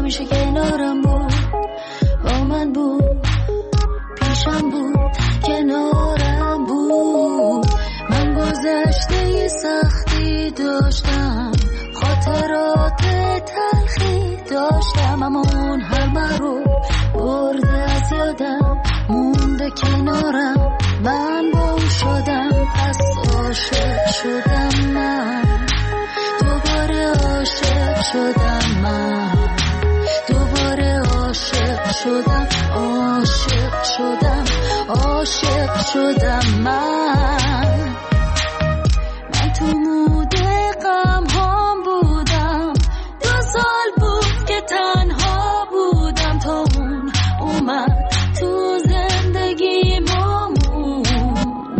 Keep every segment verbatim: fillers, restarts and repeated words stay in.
همیشه کنارم بود، با من بود، پیشم بود، کنارم بود. من گذشته سختی داشتم، خاطرات تلخی داشتم، اما اون همه رو برده از یادم، مونده کنارم، من با اون شدم. پس عاشق شدم من، دوباره عاشق شدم من، دوباره عاشق شدم، عاشق شدم، عاشق شدم من. من تو موده غم هام بودم، دو سال بود که تنها بودم تا اون اومد تو زندگی موند.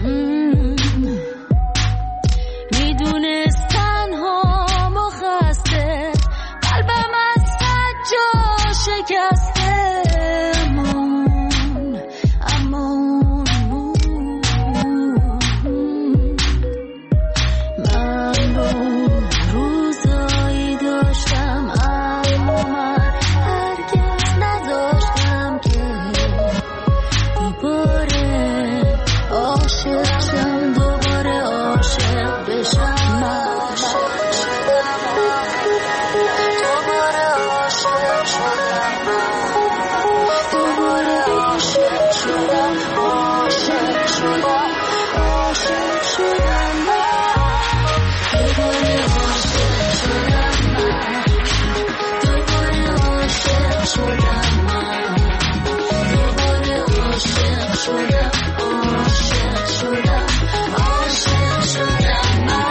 میدونست تنها مخسته، قلبم از سجا شکسته، مون اما اون من رو روزایی داشتم، اما من هرگز نداشتم که دوباره عاشق شم، دوباره عاشق بشم. دوباره عاشق شدم، دوباره عاشق شدم، عاشق شدم، عاشق شدم، دوباره عاشق شدم، دوباره عاشق شدم، دوباره عاشق شدم، عاشق شدم، عاشق شدم من.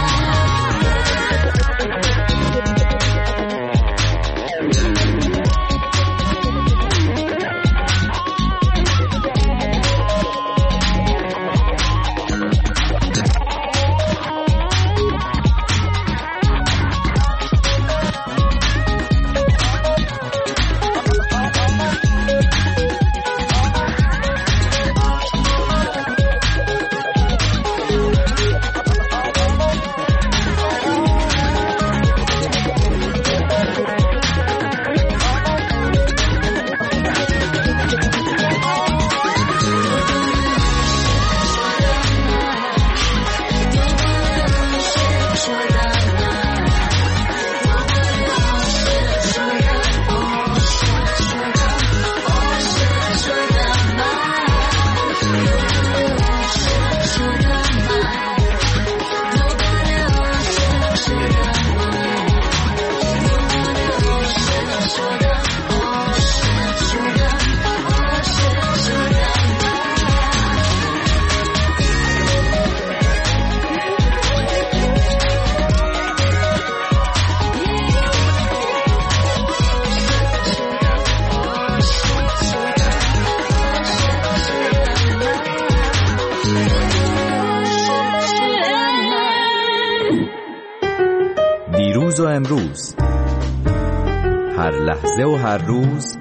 دیروز و امروز، هر لحظه و هر روز،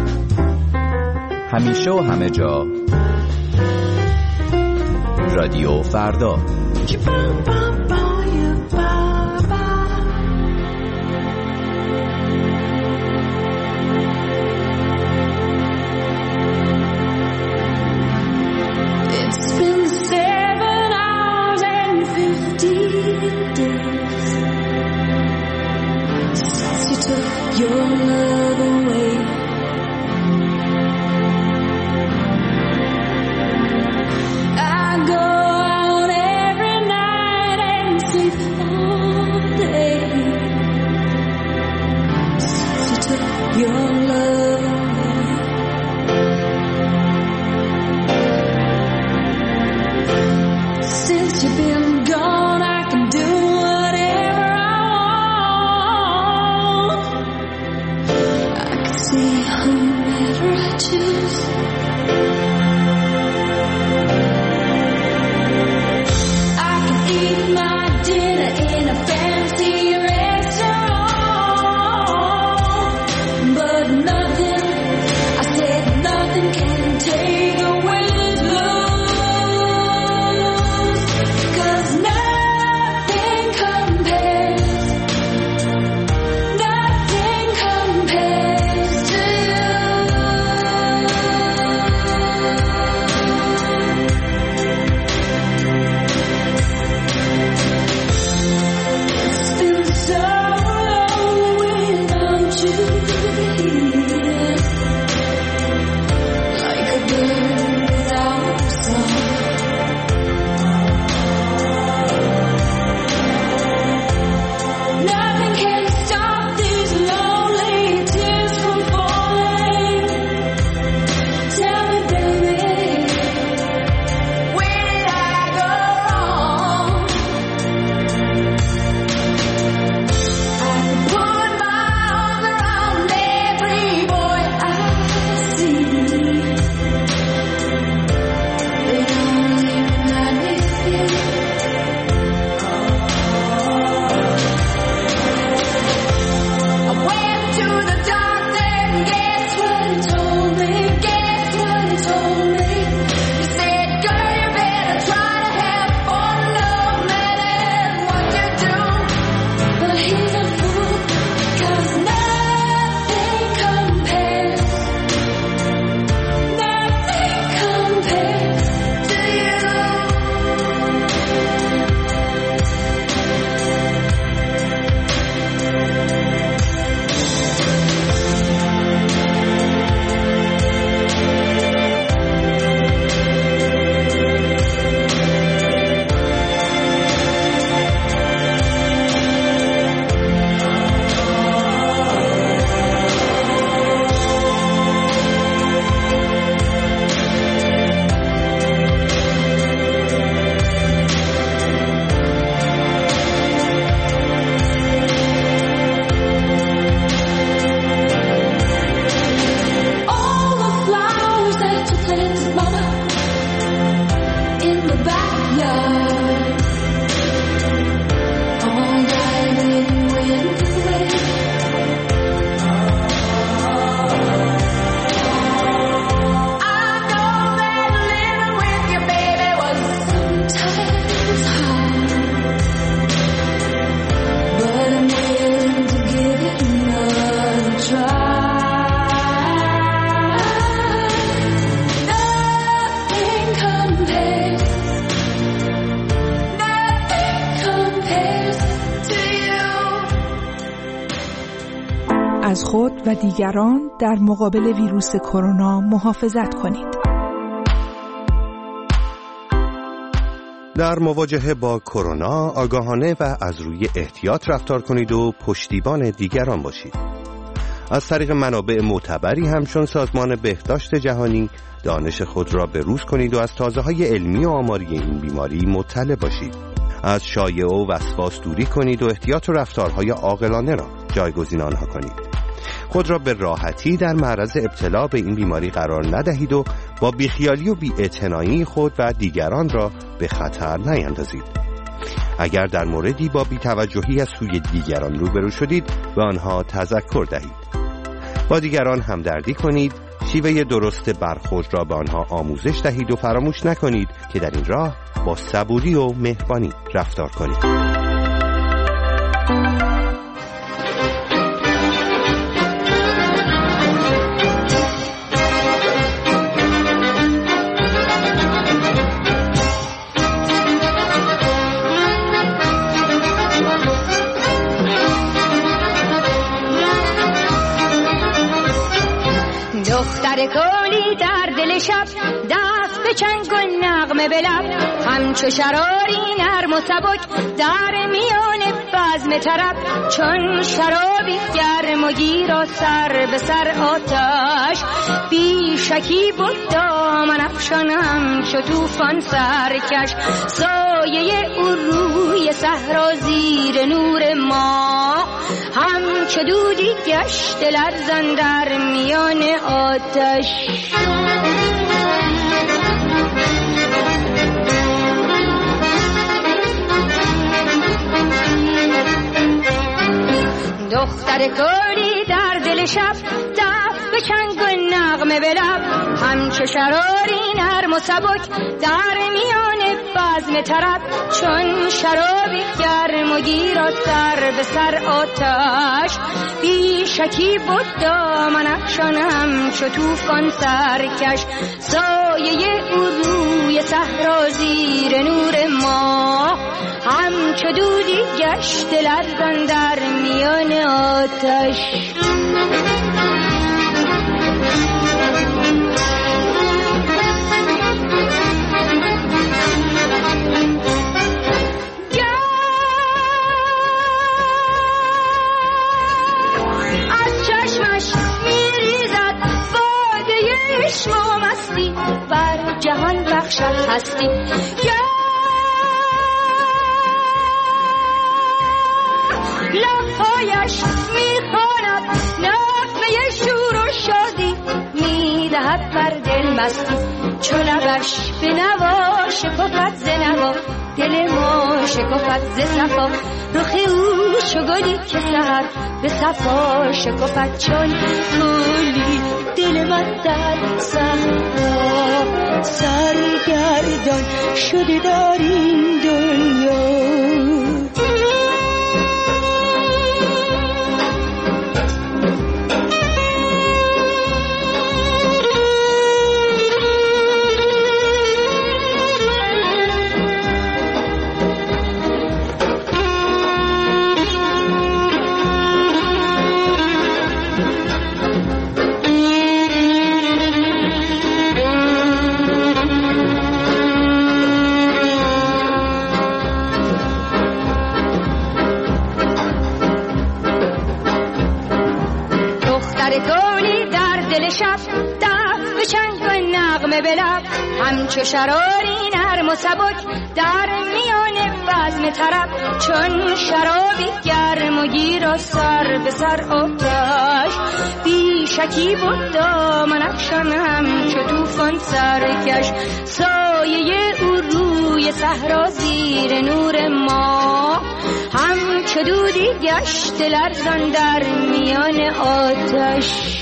همیشه و همه جا، رادیو فردا. Your love away, I go out every night and sleep all day. Since you took your love away, since you've been gone, I can do whatever I want. از خود و دیگران در مقابل ویروس کرونا محافظت کنید. در مواجهه با کرونا آگاهانه و از روی احتیاط رفتار کنید و پشتیبان دیگران باشید. از طریق منابع معتبری همچون سازمان بهداشت جهانی دانش خود را بروز کنید و از تازه‌های علمی و آماری این بیماری مطلع باشید. از شایعه و وسواس دوری کنید و احتیاط و رفتارهای عاقلانه را جایگزین آنها کنید. خود را به راحتی در معرض ابتلا به این بیماری قرار ندهید و با بیخیالی و بی‌اعتنایی خود و دیگران را به خطر نیندازید. اگر در موردی با بی‌توجهی از سوی دیگران روبرو شدید به آنها تذکر دهید. با دیگران همدردی کنید، شیوه درست برخورد را به آنها آموزش دهید و فراموش نکنید که در این راه با صبوری و مهربانی رفتار کنید. دختر کولی در دل شب دست به چنگ و نغمه به لب، همچو شراری نرم و سبک در میان بزم طرب، چون شرابی گرم و گیر و سر به سر آتش، بی شکی بود دامن افشان همچو طوفان سرکش، سایه او روی صحرا زیر نور ماه، همچو دودی گشت لرزان در میان آتش. دختر کولی در دل شب دست به چنگ و نغمه به لب، همچو شراری نرم و سبک در میان بزم طرب، چون شرابی گرم و گیر و سر به سر آتش، بی شکی بود دامن افشان همچو طوفان سرکش، سایه او روی صحرا زیر نور ماه، همچو دودی گشت لرزان در میان آتش. از چشمش میریزد باده عشق و مستی، بر جهان بخشد هستی. لبهایش میخواند نغمه شور و شادی، میدهد بر دل مستی، چو لبش به نوا شکفت ز نوا، دل ما شکفت ز صفا، رخ او چو گلی که سحر به صفا شکفت. چون گلی دل من در صحرا سرگردان شده در این دنیا. بلب همچو شراری نرم و سبک در میان بزم طرب، چون شرابی گرم و گیر و سر به سر آتش، بی شکی بود دامن افشان همچو طوفان سرکش. سایه او روی صحرا زیر نور ما، همچو دودی گشت لرزان در میان آتش.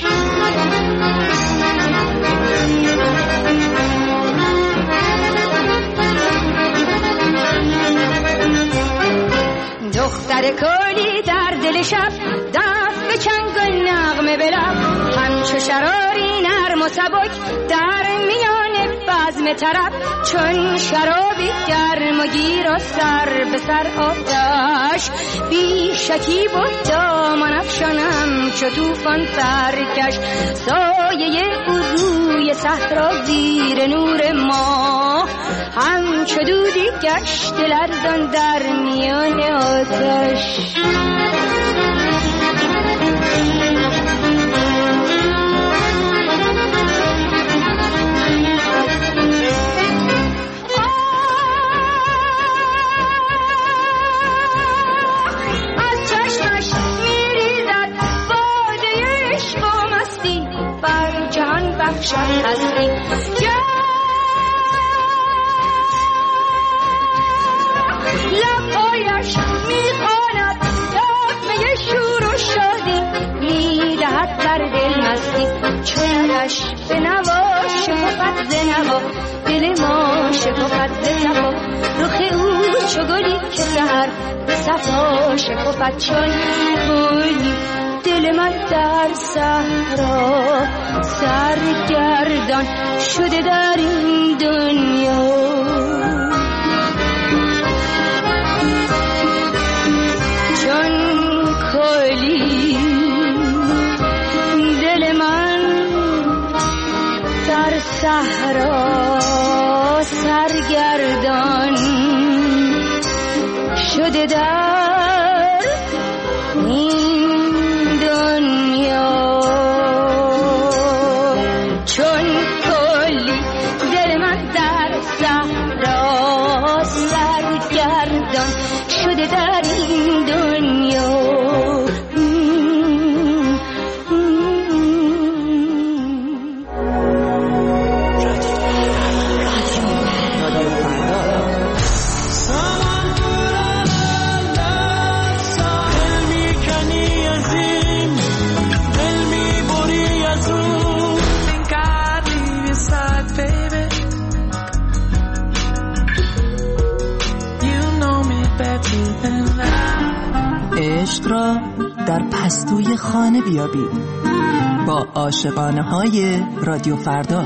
دختر کلی در دل شب دست به چنگ و نغمه بلب، همچو شراری نرم و سبک در میان بزم طرب، چون شرابی گرم و گیر و سر به سر آتش، بی شکی بود دامن افشانم چو طوفان سرکش. سایه او روی صحرا زیر نور ما، همچو دودی گشت لرزان در میان آتش. از چشمش میریزد باده عشق و مستی، بر جهان بخشد هستی. لبهایش میخواند دامه شور و شادی، میدهد در دل مستی. چونش به نوا شکفت ز نوا، دل ما شکفت ز صفا، رخ او چو گلی که سحر به صفا شکفت. چون گلی دل من در صحرا سرگردان شده در این دنیا. کلی دل من در صحرا سرگردان شده در این دنیا. چون کلی دل من در صحرا سرگردان شده در این دنیا. عشق را در پستوی خانه بیابید با عاشقانه های رادیو فردا.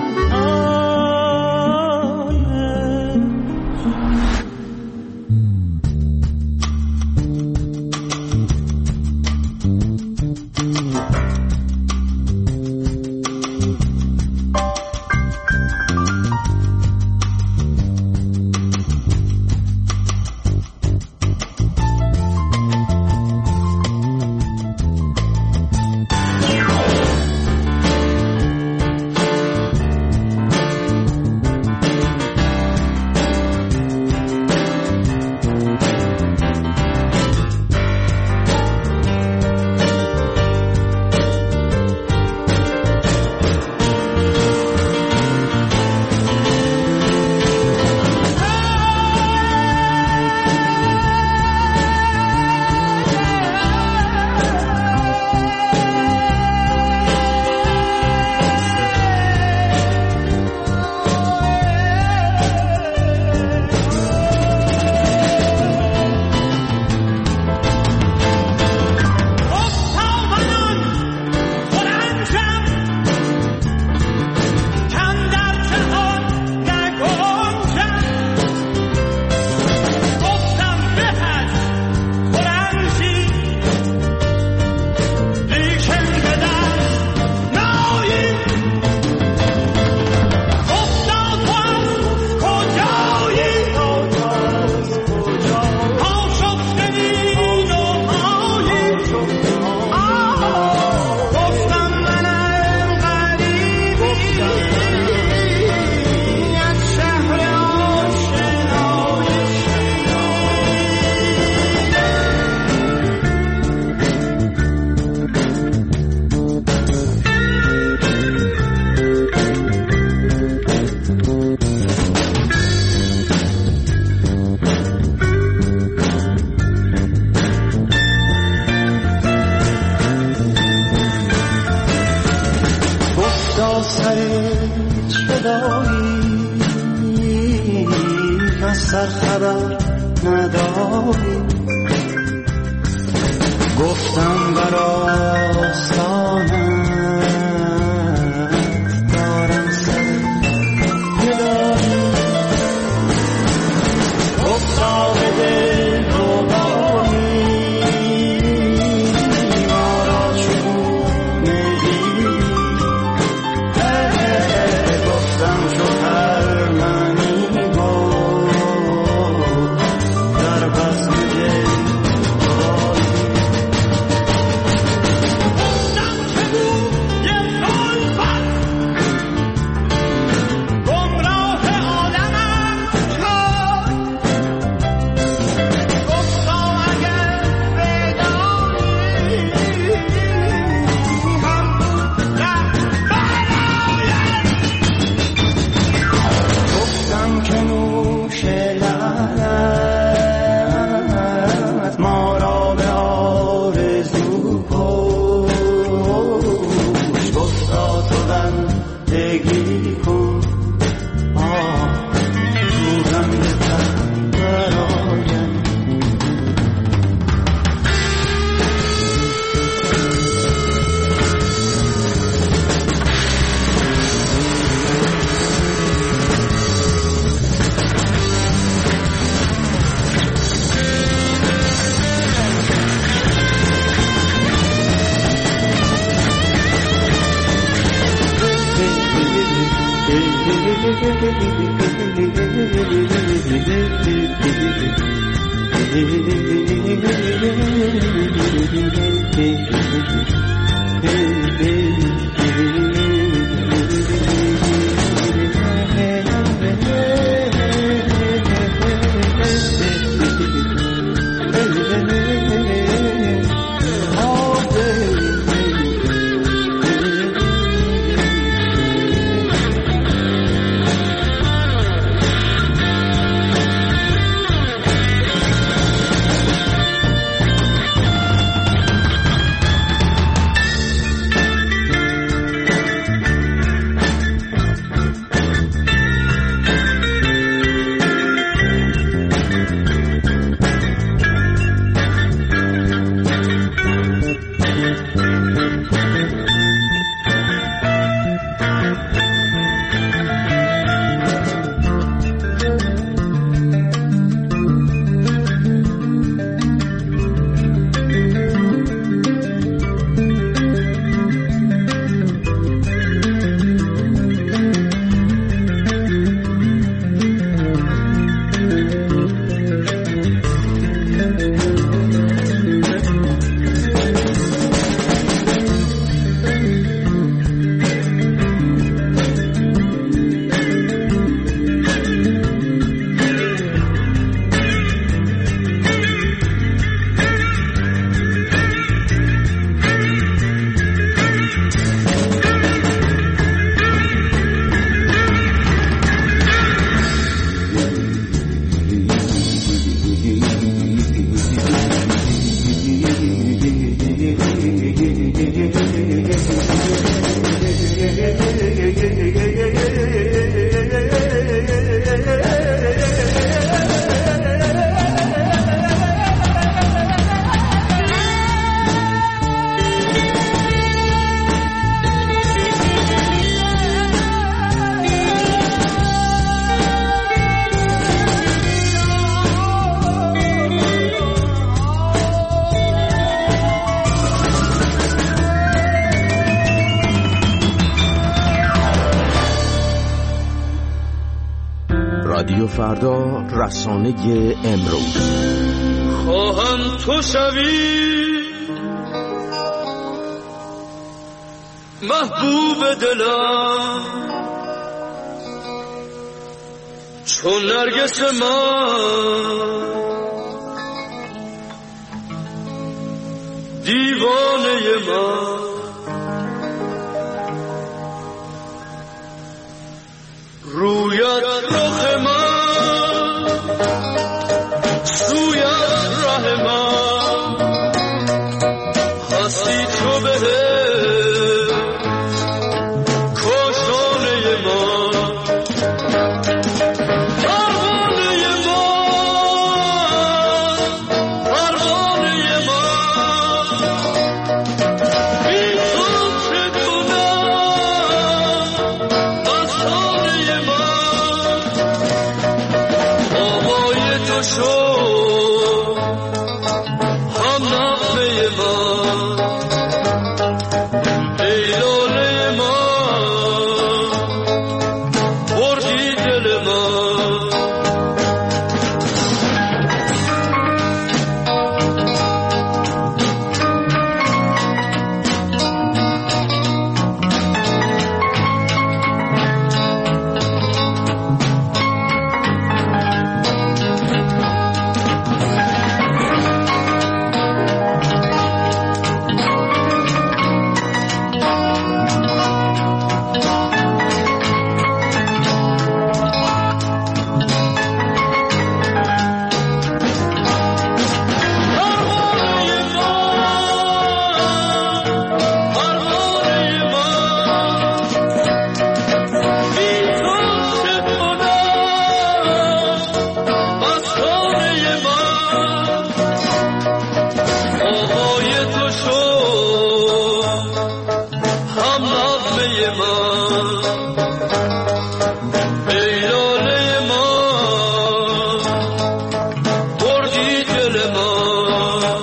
گدایی که از سر خبر نداری. گفتم بر آستانت دارم سر گدایی. گفتم دل روبانی ما را چگونه دیدی. گفتم چو خرمنی بود در بزم دل رادیو فردا، رسانه امروز. خواهم تو شوی محبوب دلم چون نرگس من، دیوانه من. رویت رخ من، سویت ره من، هستی تو به کاشانه من. لاله من ای لاله من بردی دل من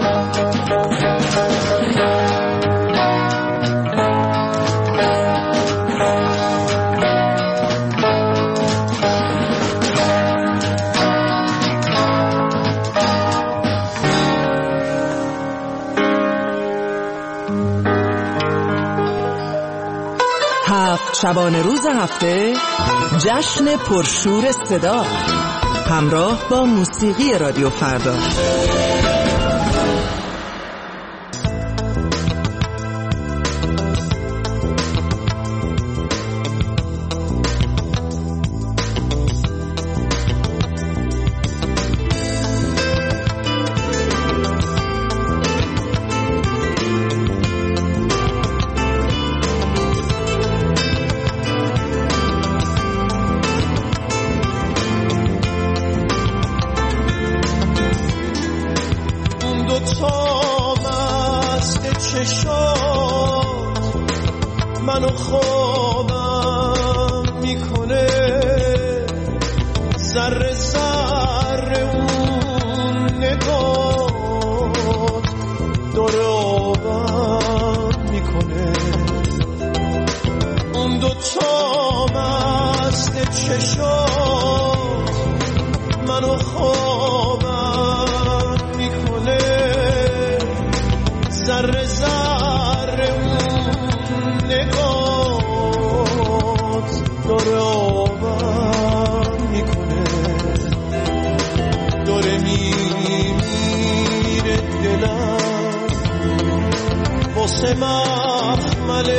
شبانه روز هفته جشن پرشور صدا همراه با موسیقی رادیو فردا. منو خوابم میکنه ذره ذره اون نگاه داره آبم میکنه اون دوتا مست چشات منو خوابم میکنه ذره ذره اون نگات داره آبم میکنه داره میمیره دلم واسه مخمل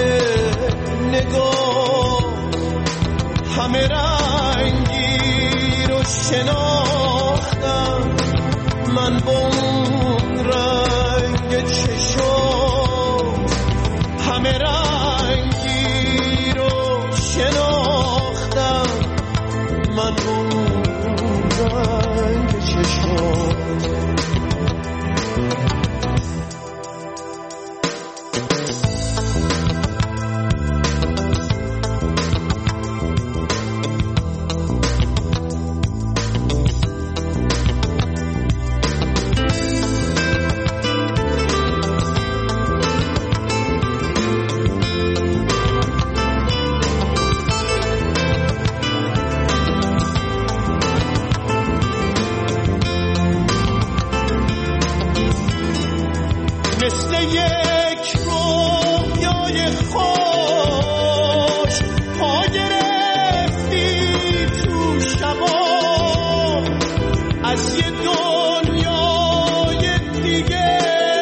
نگاه همه رنگی رو شناختم من با اون رنگ چشم همه رنگی رو شناختم من با اون رنگ چشم مثل یک رویای خوش پا گرفتی تو شبا از یه دنیای دیگه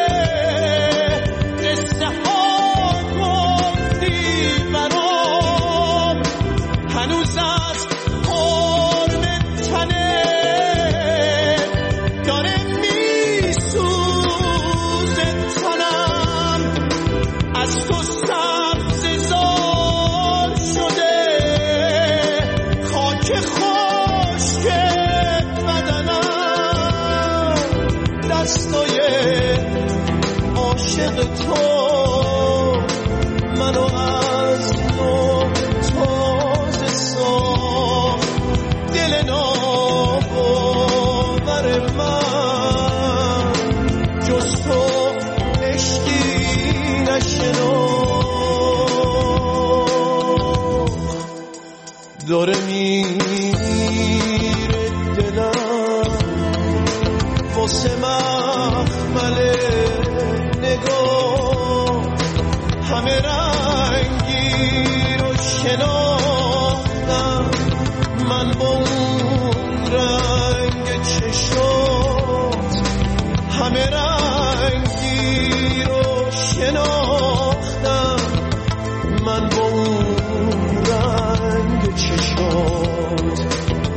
قصه ها گفتی برام هنوز از قرب تنه داره عاشق تو منو از نو تازه ساخت دل ناباور من جز تو عشقی نشناخت داره میره دلم واسه مخمل نگاه همه رنگی رو شناختم من با اون رنگ چشات همه رنگی رو شناختم من با اون رنگ چشات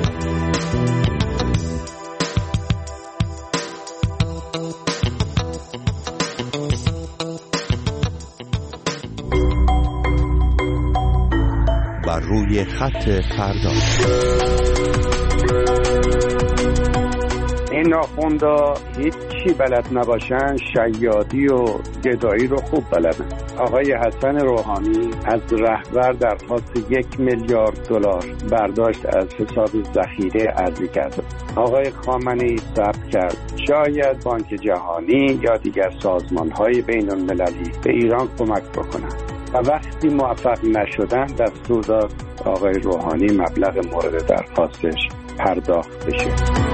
بر روی خط فردا. این ناخوندا هیچ چی بلد نباشن، شیادی و گدایی رو خوب بلدن. آقای حسن روحانی از رهبر درخواست یک میلیارد دلار برداشت از حساب ذخیره ارزی کرد. آقای خامنه‌ای ثبت کرد شاید بانک جهانی یا دیگر سازمان‌های بین‌المللی به ایران کمک بکنند و وقتی موفق نشدن دستور داد آقای روحانی مبلغ مورد درخواستش پرداخت بشه.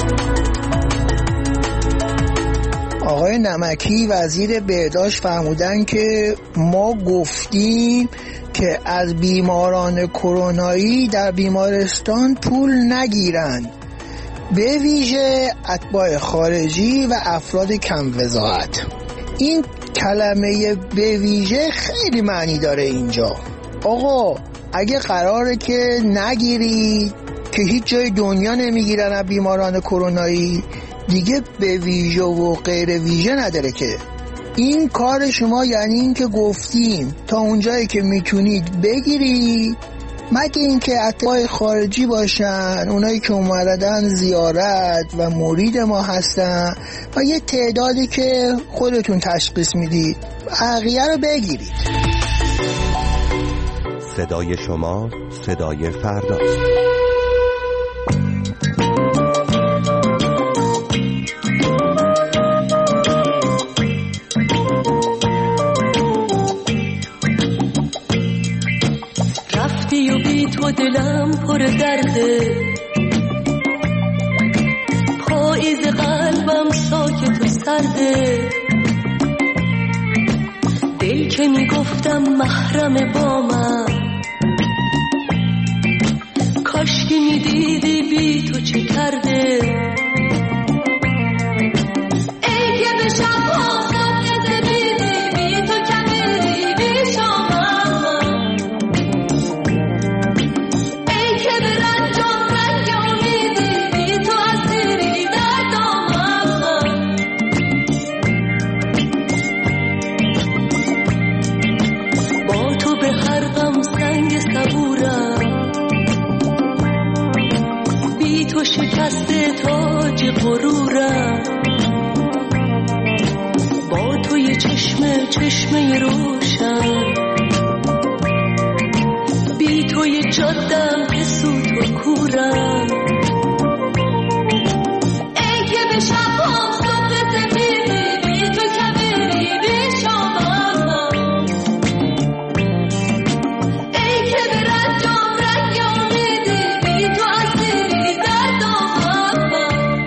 آقای نمکی وزیر بهداشت فرمودن که ما گفتیم که از بیماران کرونایی در بیمارستان پول نگیرن، به ویژه اتباع خارجی و افراد کم وضاحت. این کلمه به ویژه خیلی معنی داره اینجا. آقا اگه قراره که نگیری که هیچ جای دنیا نمیگیرن از بیماران کرونایی، دیگه به ویژه و غیر ویژه نداره که. این کار شما یعنی این که گفتیم تا اونجایی که میتونید بگیرید، مگه اینکه اتباع خارجی باشن، اونایی که اومدن زیارت و مرید ما هستن و یه تعدادی که خودتون تشخیص میدید، بقیه رو بگیرید. صدای شما صدای فردا. رفتی و بی تو دلم پر درده، پاییز قلبم ساکت و سرده، دل که میگفتم محرم با من، کاش که میدیدی بی تو چه کرده. ای که به شب ها صبح دیدی بی تو کمیری بی شامم، ای که به رنجام رنگ امیدی بی تو اسیری در دامم. با تو به هر غم سنگ صبورم، بی تو شکسته تاج غرورم، با تو یه چشمه چشمه روشن، بی تو یه جادم که سوت و کورم. ای که به شبها صبح سفیدی بی تو کبیری بی شامم، ای که به رنجام رنگ امیدی بی تو اسیری در دامم.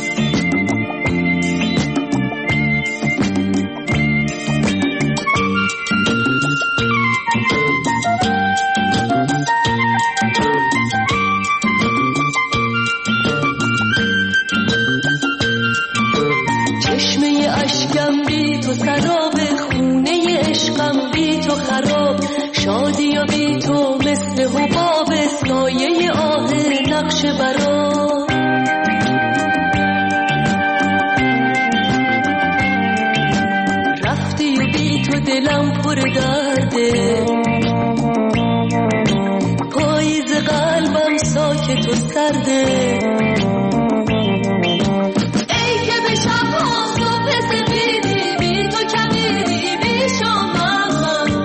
چشمه اشکم بی تو سراب، خونه عشقم بی تو خراب، شادی یا بی تو مثل حباب، سایه آه نقش برا. رفتی و بی تو دلم پر درده، پاییز قلبم ساکت و سرده، ای که به شبها صبح سفیدی بی تو کمیری بی شامم،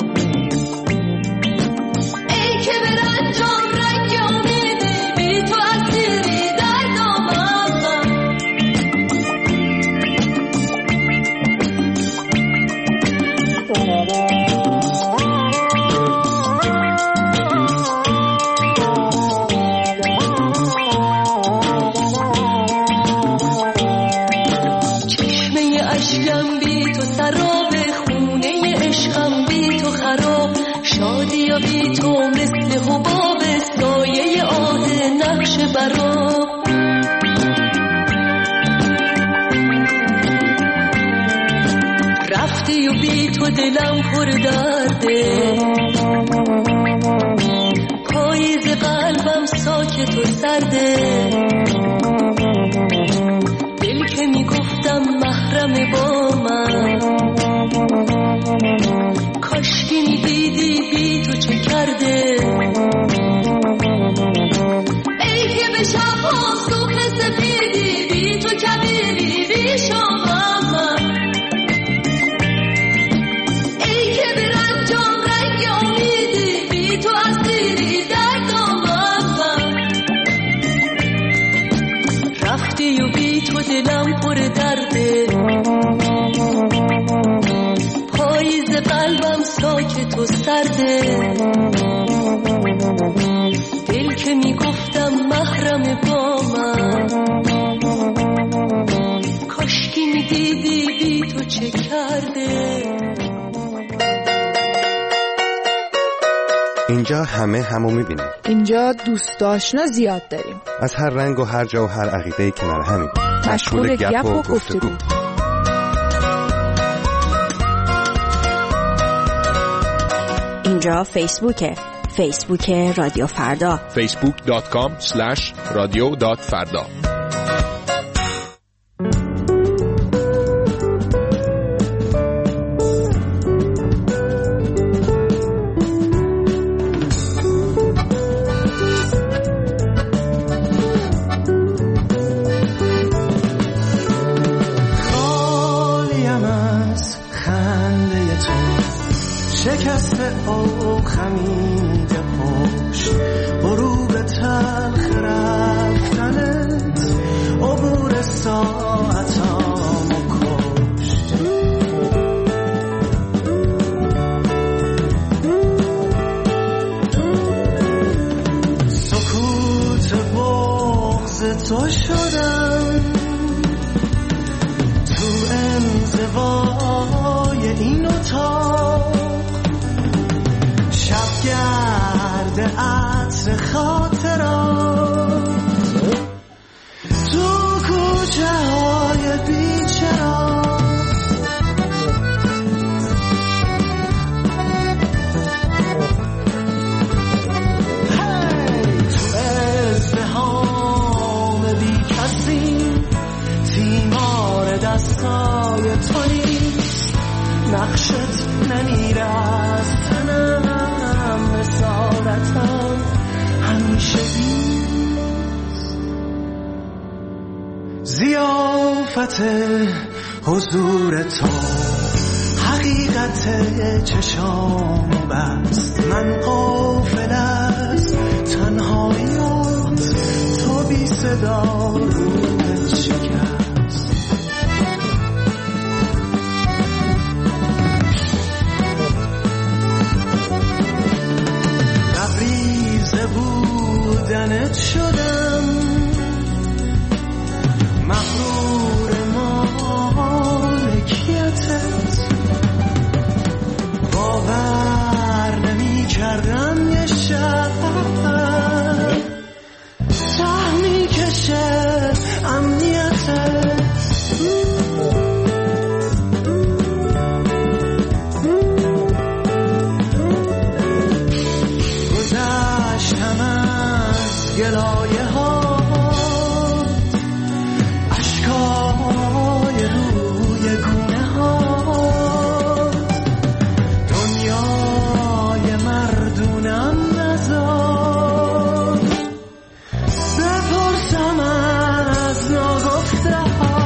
ای که به رنجام رنگ امیدی بی تو اسیری در دامم. چشمه اشکم بی تو سراب، خونه عشقم بی تو خراب، شادی یا بی تو مثل حباب، سایه آه نقش برا. رفتی و بی تو دلم پر درده، پاییز قلبم ساکت و سرده، دل که میگفتم محرم با من، کاش که میدیدی بی تو چه کرده. ای که به شبها صبح سفیدی بی تو کبیر کرده، دل که میگفتم محرم با من، کاشکی میدیدی بی تو چه کرده. اینجا همه همو میبینیم. اینجا دوست آشنا زیاد داریم. از هر رنگ و هر جا و هر عقیده‌ای کنار همین. مشغول گپ و گفتگو. اینجا فیسبوکه. فیسبوک رادیو فردا. فیسبوک دات کام اسلش رادیو دات فردا. تو شدم تو انزوای این اتاق، شبگرد عطر خاطرات تو کوچه های بیچرا، دستای تو نیست، نقشت نمیره از تنم، مثالتم همیشه بیست، زیافت حضور تو حقیقت چشام بست، من غافل از تنهاییات، تو بی صدا روت شکست. بودنت شدم، مغرور مالکیتت، باور نمی کردم یه شب ته می کشه امنیتت، گلایه ها اشکای روی گونه ها، دنیای مردونم نزار، بپرسم از ناگفته ها.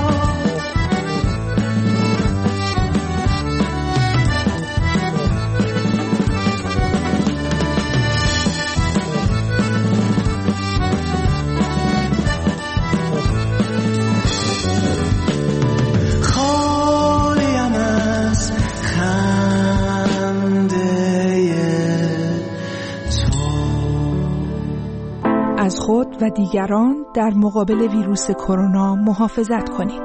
از خود و دیگران در مقابل ویروس کرونا محافظت کنید.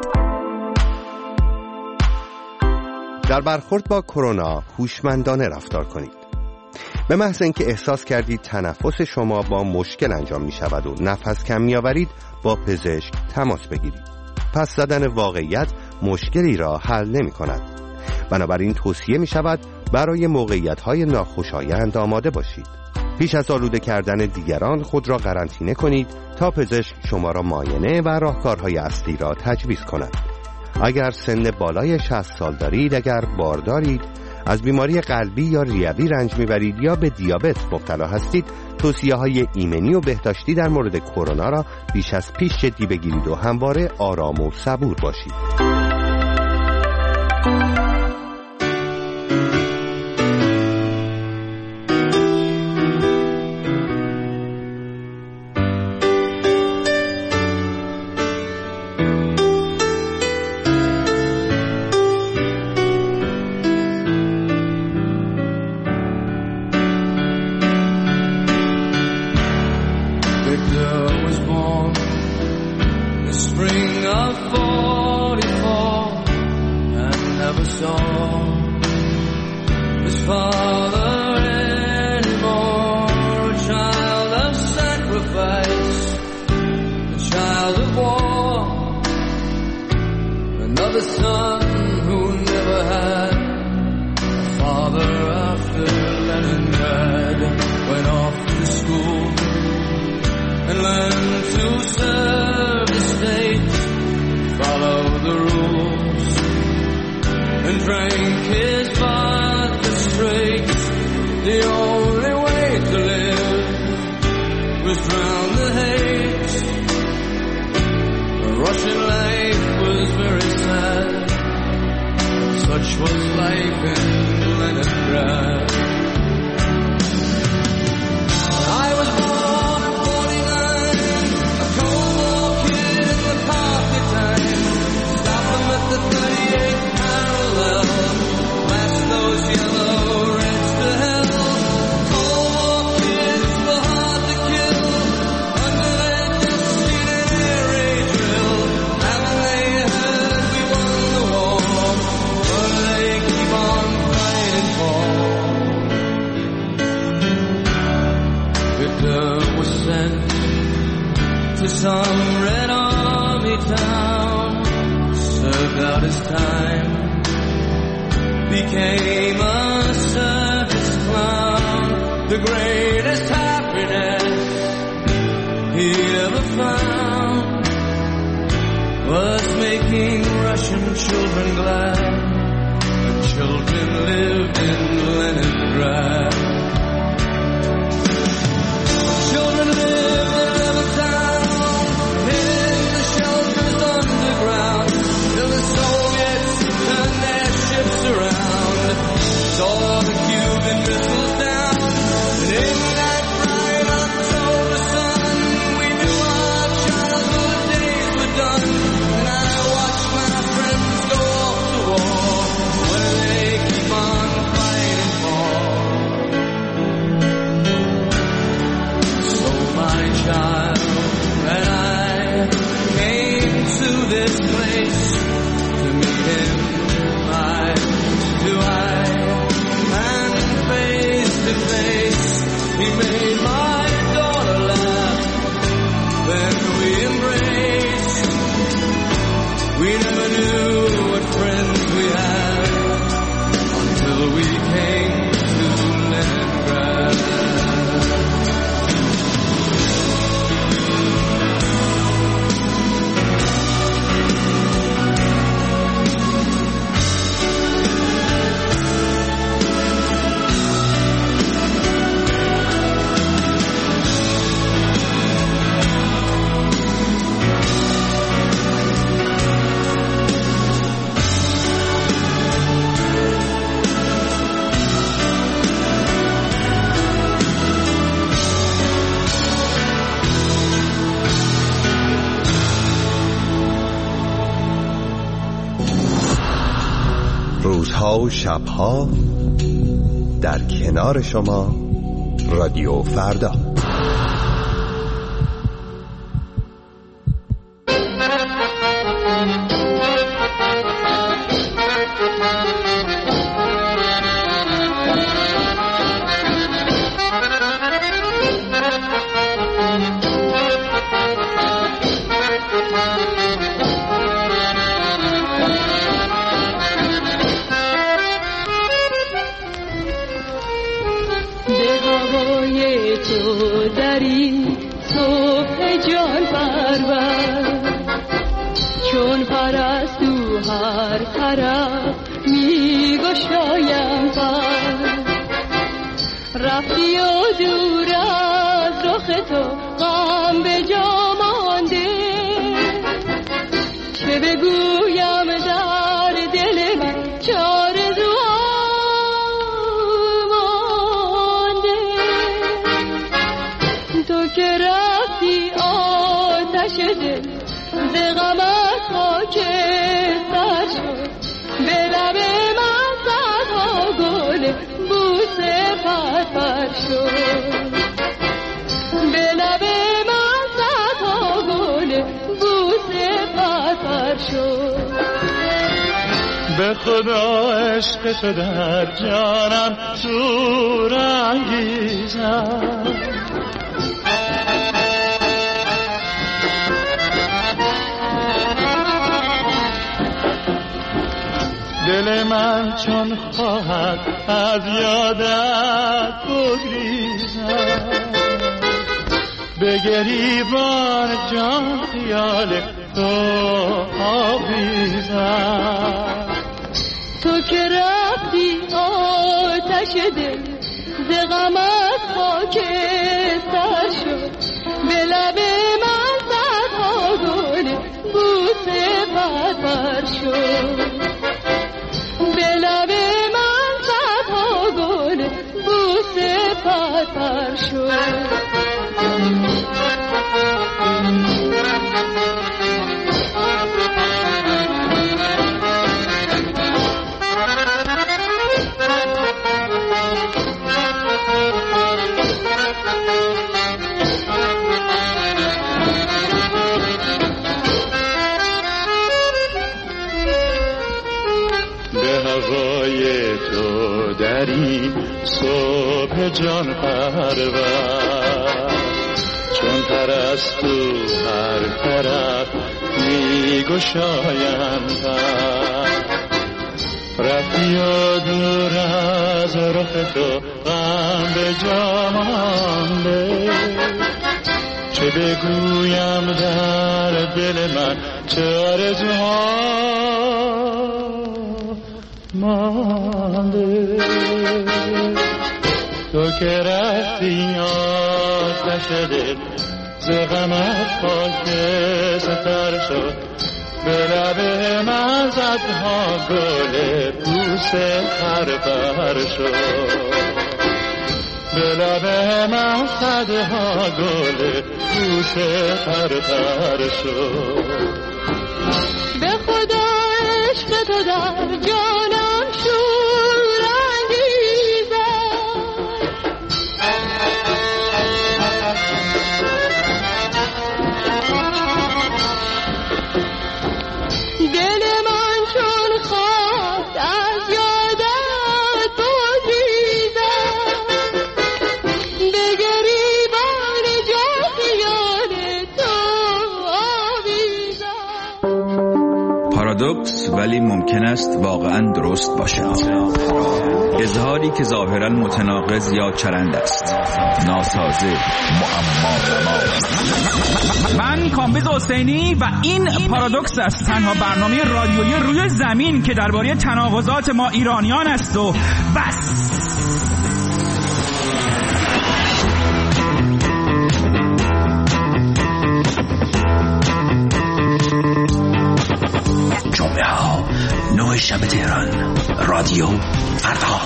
در برخورد با کرونا هوشمندانه رفتار کنید. به محض اینکه احساس کردید تنفس شما با مشکل انجام می شود و نفس کم می آورید، با پزشک تماس بگیرید. پس زدن واقعیت مشکلی را حل نمی کند. بنابراین توصیه می شود برای موقعیت های ناخوشایند آماده باشید. پیش از آلوده کردن دیگران خود را قرنطینه کنید تا پزشک شما را معاینه و راهکارهای اصلی را تجویز کند. اگر سن بالای شصت سال دارید، اگر باردارید، از بیماری قلبی یا ریوی رنج میبرید یا به دیابت مبتلا هستید، توصیه های ایمنی و بهداشتی در مورد کرونا را بیش از پیش جدی بگیرید و همواره آرام و صبور باشید. saw his father anymore. A child of sacrifice, a child of war, another son who never had a father after Leningrad. Went off to school and learned to serve the state, follow the rules, and drank his vodka straight. The only way to live was drown the hate. The Russian life was very sad, such was life in Leningrad. I was born in forty-nine, a Cold War kid in the pocket time. Stop them at the thirty-eighth parallel, blast those yellow reds to hell. Cold War kids were hard to kill, under their Destiny ray drill. Haven't they heard we won the war? What do they keep on fighting for? Victor was sent to some Red Army town, served out his time, became a circus clown. The greatest happiness he ever found was making Russian children glad. The children lived in Leningrad. Children lived in Levittown, in the shelters underground, till the Soviets turned their ships around, saw the Cuban missiles down, and in that bright October sun, we knew our childhood days were done. And I watched my friends go off to war. What do they keep on fighting for? So my child and I came to this place to meet him eye to eye and face to face. He made my daughter laugh, then we embraced. We never knew what friends we had until we came to Leningrad. روزها و شبها در کنار شما رادیو فردا. به خدا عشق تو در جانم شور انگیزد. دل من چون خواهد از یادت بگریزد، به گریبان جان خیال تو آویزد. تو که رفتی آتش دل ز غمت خاکستر شد، به لب من صدها گل بوسه پرپر شد، به لب من صدها گل بوسه پرپر شد. در این صبح جان پرور، چون پرستو هر طرف می گشایم پر، رفتی و دور از رخ تو غم به جا مانده، چه بگویم در دل من چه آرزوها مانده. تو که رفتی آتش دل ز غمت خاکستر شد، به لب من صدها گل بوسه پرپر شد، به لب من صدها گل بوسه پرپر شد. به خدا عشق تو در جانم شور انگیزد، دل من چون خواست از یادت بگریزد، به گریبان جان خیال تو آویزد. پارادوکس ولی ممکن است واقعا درست باشد. اظهاری که ظاهرا متناقض یا چرند است، ناسازه، معما. من کامبیز حسینی و این پارادوکس است، تنها برنامه رادیویی روی زمین که درباره تناقضات ما ایرانیان است و بس. جمعه ها نه شب تهران، رادیو فردا.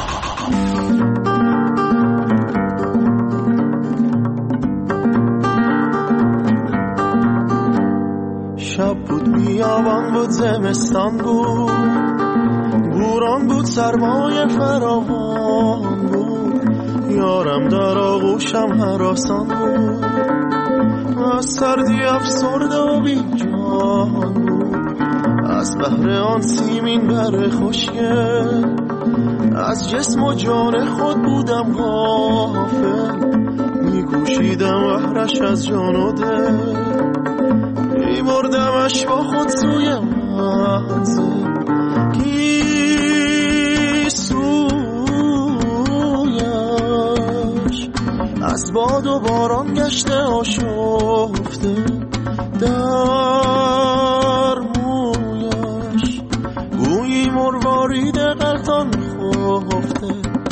شب بود بیابان بود زمستان بود، بوران بود سرمای فراوان بود، یارم در آغوشم هراسان بود، از سردی افسرده و بی جان بود، از بحر آن سیمین بر خوشگل، از جسم و جان خود بودم غافل، میگوشیدم بحرش از جان و دل، میبردمش با خود سوی منزل، گیسویش از باد و باران گشته آشفته، در مویش گویی مروارید غلطان خفته،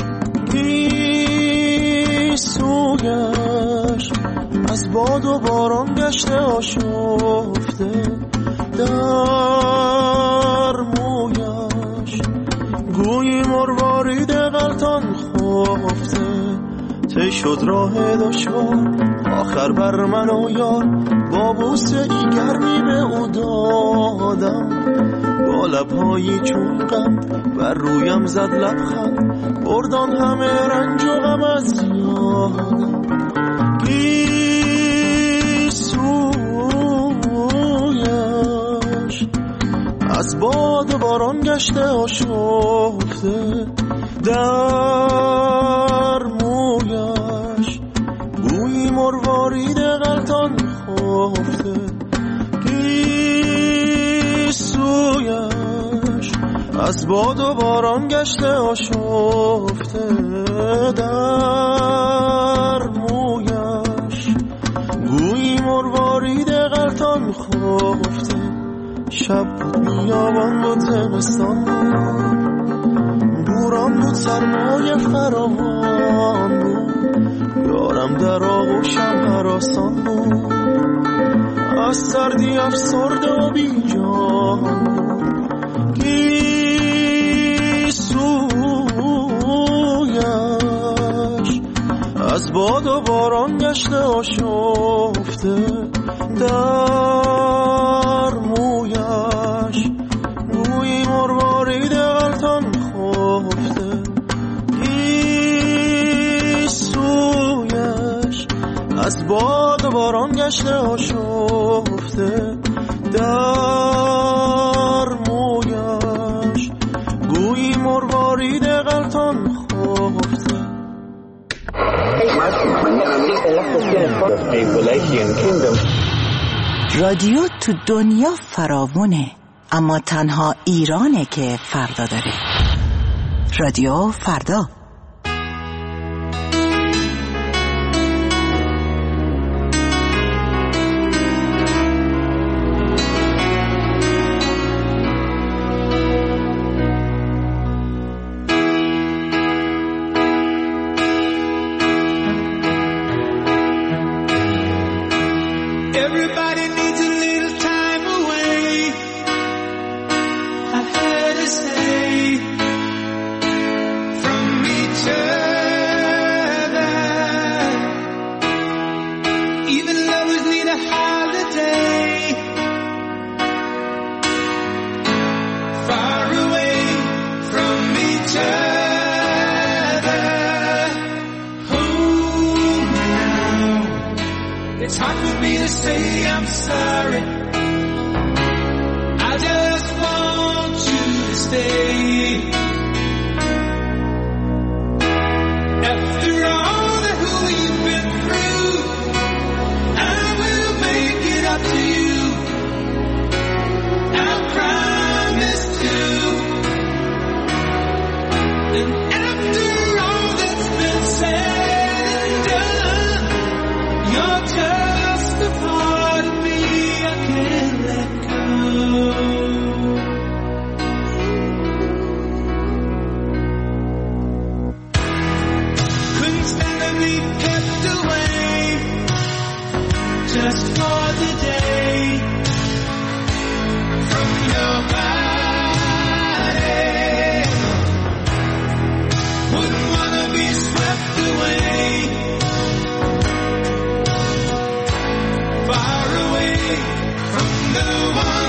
گیسویش از باد و باران گشته آشفته، در مویش گویی مروارید غلطان خفته. تی شد راه دشوار آخر بر من و یار، با بوسه ای گرمی به او دادم، با لبهایی چون قند بر رویم زد لبخند، بردان همه رنج و غم از یادم، گیسویش از باد و باران گشته آشفته در مویش گویی مروارید غلطان خفته گیسویش از باد و باران گشته آشفته در مویش گویی مروارید غلطان خفته شب بود بیابان بود زمستان بود بوران بود سرمایه فراوان بود یارم در آغوشم هراسان بود از سردی افسرده و بی جان بود گیسویش از باد و باران گشته آشفته در مویش گویی مروارید غلطان خفته گیسویش از باد و باران گشته آشفته در مویش گویی مروارید غلطان خفته. رادیو تو دنیا فراوونه، اما تنها ایرانه که فردا داره. رادیو فردا. It's hard for me to say I'm sorry. I just want you to stay. After all that who you've been through, I will make it up to you. I promise to. And after all that's been said and done, you're just a part of me I can't let go. Couldn't stand to be kept away just for the day from your body. Wouldn't wanna be swept away, far away from the one